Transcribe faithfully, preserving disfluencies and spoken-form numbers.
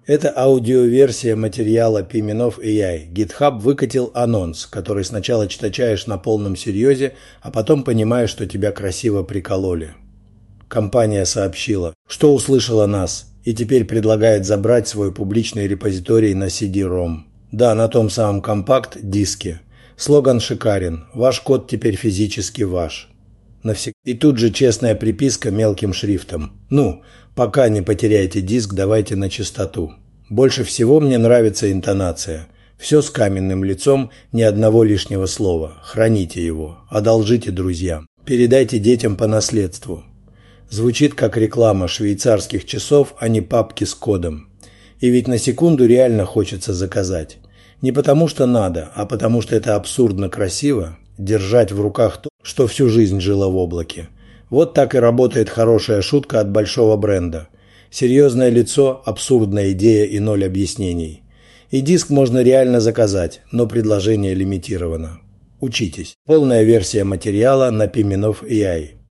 Это аудиоверсия материала Пименов эй ай. GitHub выкатил анонс, который сначала читаешь на полном серьезе, а потом понимаешь, что тебя красиво прикололи. Компания сообщила, что услышала нас, и теперь предлагает забрать свой публичный репозиторий на си ди-ром. Да, на том самом компакт-диске. Слоган шикарен. Ваш код теперь физически ваш. Навсегда. И тут же честная приписка мелким шрифтом. Ну, пока не потеряете диск, давайте на чистоту. Больше всего мне нравится интонация. Все с каменным лицом, ни одного лишнего слова. Храните его, одолжите друзьям. Передайте детям по наследству. Звучит как реклама швейцарских часов, а не папки с кодом. И ведь на секунду реально хочется заказать. Не потому что надо, а потому что это абсурдно красиво держать в руках то, что всю жизнь жило в облаке. Вот так и работает хорошая шутка от большого бренда. Серьезное лицо, абсурдная идея и ноль объяснений. И диск можно реально заказать, но предложение лимитировано. Учитесь. Полная версия материала на Пименов эй ай.